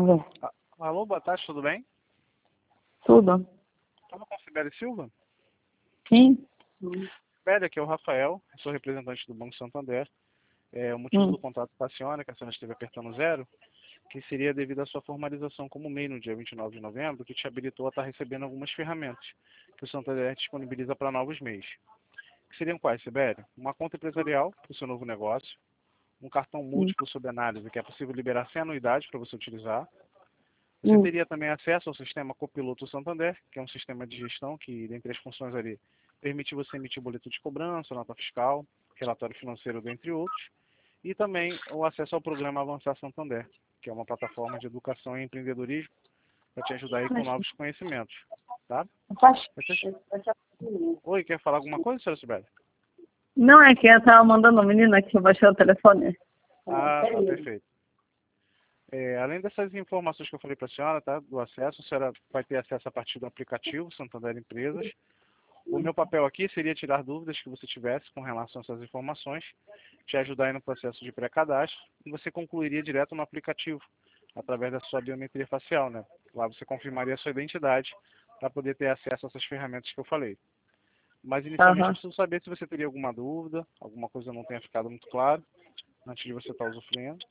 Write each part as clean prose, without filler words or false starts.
Vamos ver. Alô, boa tarde, tudo bem? Tudo? Fala com a Sibeli Silva. Sim? Sibeli, aqui é o Rafael, sou representante do Banco Santander. O motivo do contato com a senhora, que a senhora esteve apertando zero, que seria devido à sua formalização como MEI no dia 29 de novembro, que te habilitou a estar recebendo algumas ferramentas que o Santander disponibiliza para novos MEIs. Que seriam quais, Sibeli? Uma conta empresarial para o seu novo negócio, um cartão múltiplo sob análise, que é possível liberar sem anuidade para você utilizar. Você teria também acesso ao sistema Copiloto Santander, que é um sistema de gestão que, dentre as funções ali, permite você emitir boleto de cobrança, nota fiscal, relatório financeiro, dentre outros. E também o acesso ao programa Avançar Santander, que é uma plataforma de educação e empreendedorismo para te ajudar aí com novos conhecimentos. Tá? Oi, quer falar alguma coisa, senhora Sibeli? Não, é que eu estava mandando a menina que eu baixei o telefone. Ah, tá, perfeito. Além dessas informações que eu falei para a senhora, tá, do acesso, a senhora vai ter acesso a partir do aplicativo Santander Empresas. O meu papel aqui seria tirar dúvidas que você tivesse com relação a essas informações, te ajudar aí no processo de pré-cadastro, e você concluiria direto no aplicativo, através da sua biometria facial, né? Lá você confirmaria a sua identidade para poder ter acesso a essas ferramentas que eu falei. Mas inicialmente eu preciso saber se você teria alguma dúvida, alguma coisa não tenha ficado muito claro, antes de você estar usufruindo.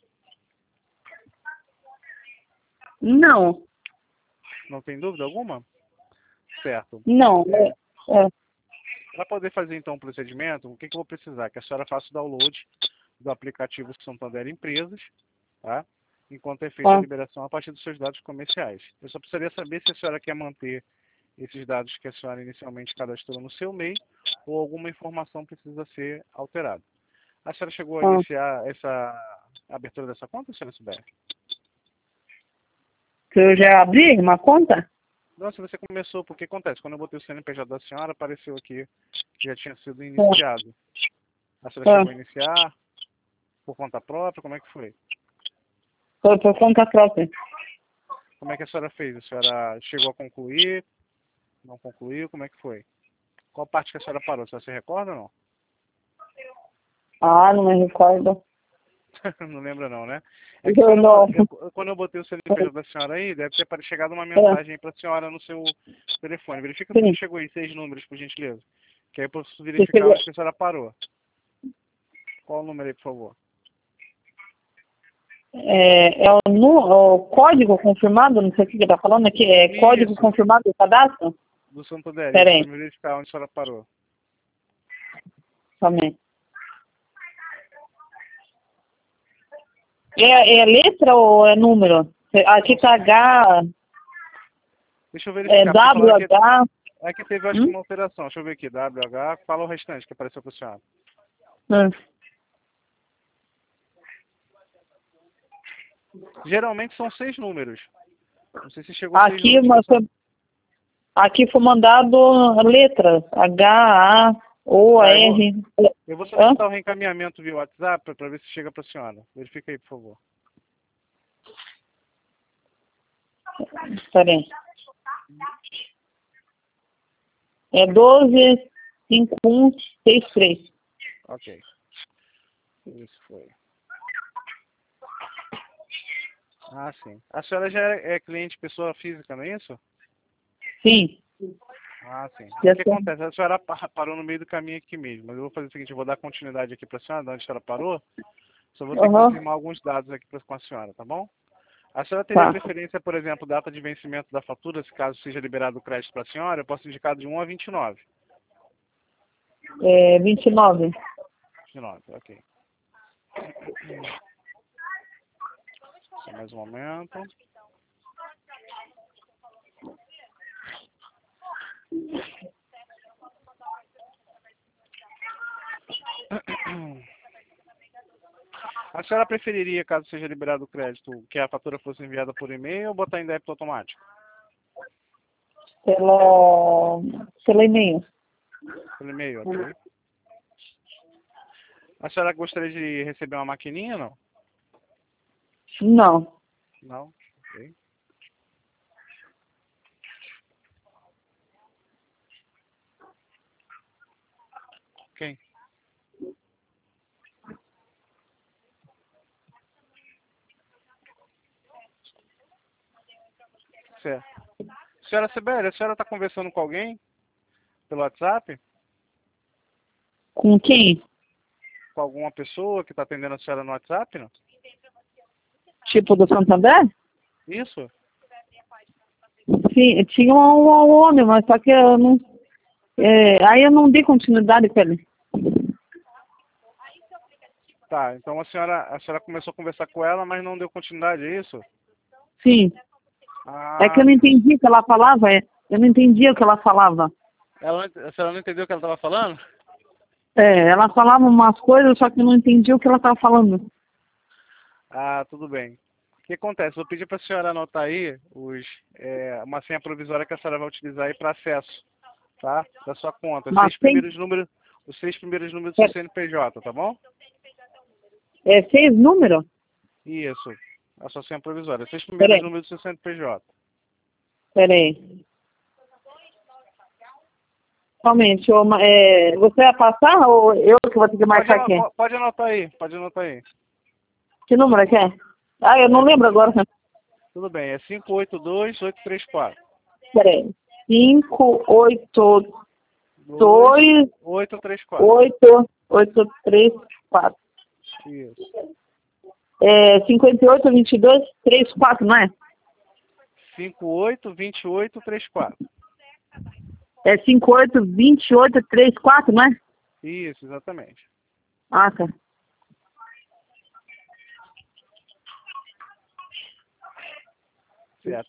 Não. Não tem dúvida alguma? Certo. Não. Para poder fazer então o procedimento, o que eu vou precisar? Que a senhora faça o download do aplicativo Santander Empresas, tá? Enquanto é feita a liberação a partir dos seus dados comerciais. Eu só precisaria saber se a senhora quer manter esses dados que a senhora inicialmente cadastrou no seu MEI ou alguma informação precisa ser alterada. A senhora chegou a iniciar essa abertura dessa conta, senhora Sibeli? Que eu já abri uma conta? Não, se você começou, porque acontece, quando eu botei o CNPJ da senhora, apareceu aqui que já tinha sido iniciado. A senhora chegou a iniciar por conta própria? Como é que foi? Foi por conta própria. Como é que a senhora fez? A senhora chegou a concluir? Não concluiu? Como é que foi? Qual parte que a senhora parou? A senhora se recorda ou não? Ah, não me recordo. Não lembra não, né? É que quando eu botei o CNPJ da senhora aí, deve ter chegado uma mensagem para a senhora no seu telefone. Verifica se chegou aí 6 números, por gentileza. Que aí eu posso verificar onde que a senhora parou. Qual o número aí, por favor? É o código confirmado, não sei o que ele está falando aqui, código confirmado do cadastro? Do Santander, para me verificar onde a senhora parou. Somente. É letra ou é número? Aqui está H. Deixa eu verificar. WH. Aqui teve, acho que uma alteração. Deixa eu ver aqui. WH. Fala o restante que apareceu para a senhora. Geralmente são 6 números. Não sei se chegou a 6 números. Aqui foi mandado letras. H, A, O, R. Eu vou solicitar o reencaminhamento via WhatsApp para ver se chega para a senhora. Verifica aí, por favor. Espera aí. É 125163. Ok. Isso foi. Ah, sim. A senhora já é cliente pessoa física, não é isso? Sim. Ah, sim. O que acontece? A senhora parou no meio do caminho aqui mesmo. Mas eu vou fazer o seguinte, eu vou dar continuidade aqui para a senhora, de onde a senhora parou. Só vou ter que confirmar alguns dados aqui com a senhora, tá bom? A senhora teria preferência, por exemplo, data de vencimento da fatura, se caso seja liberado o crédito para a senhora, eu posso indicar de 1 a 29. 29. 29, ok. Só mais um momento. A senhora preferiria, caso seja liberado o crédito, que a fatura fosse enviada por e-mail ou botar em débito automático? Pelo e-mail. Pelo e-mail, ok. A senhora gostaria de receber uma maquininha, não? Não. Não? Ok. Ok. certo. Senhora Sibeli, a senhora está conversando com alguém pelo WhatsApp? Com quem? Com alguma pessoa que está atendendo a senhora no WhatsApp, não? Tipo do Santander? Isso? Sim, tinha um homem, mas só que eu não... aí eu não dei continuidade com ele. Tá, então a senhora começou a conversar com ela, mas não deu continuidade, é isso? Sim. É que eu não entendi o que ela falava. Eu não entendia o que ela falava. A senhora não entendeu o que ela estava falando? Ela falava umas coisas, só que eu não entendia o que ela estava falando. Ah, tudo bem. O que acontece? Vou pedir para a senhora anotar aí uma senha provisória que a senhora vai utilizar aí para acesso, tá? Da sua conta. Os seis primeiros números do seu CNPJ, tá bom? 6 números? Isso. A sua senha provisória. 6 primeiros números do seu CNPJ. Peraí. Somente, você vai passar ou eu que vou ter que marcar aqui? Pode anotar aí, pode anotar aí. Que número é que é? Ah, eu não lembro agora. Tudo bem, é 582-834. Peraí. 582 834. 8834. Isso. 58 22 34, não é? 582834. 58 28 34, não é? Isso, exatamente. Ah, tá. Certo.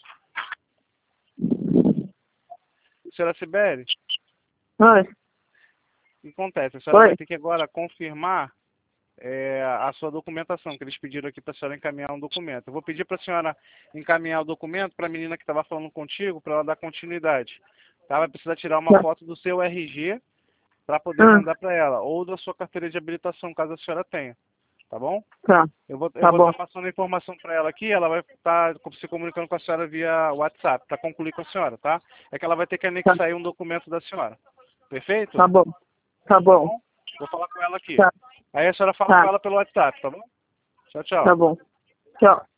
Senhora Sibeli, Oi. o que acontece? A senhora vai ter que agora confirmar a sua documentação, que eles pediram aqui para a senhora encaminhar um documento. Eu vou pedir para a senhora encaminhar o documento para a menina que estava falando contigo, para ela dar continuidade. Tá? Vai precisar tirar uma foto do seu RG para poder mandar para ela, ou da sua carteira de habilitação, caso a senhora tenha. Tá bom? Tá. Eu vou estar passando a informação para ela aqui, ela vai estar se comunicando com a senhora via WhatsApp, para concluir com a senhora, tá? É que ela vai ter que anexar aí um documento da senhora. Perfeito? Tá bom. Tá bom. Vou falar com ela aqui. Tá. Aí a senhora fala com ela pelo WhatsApp, tá bom? Tchau, tchau. Tá bom. Tchau.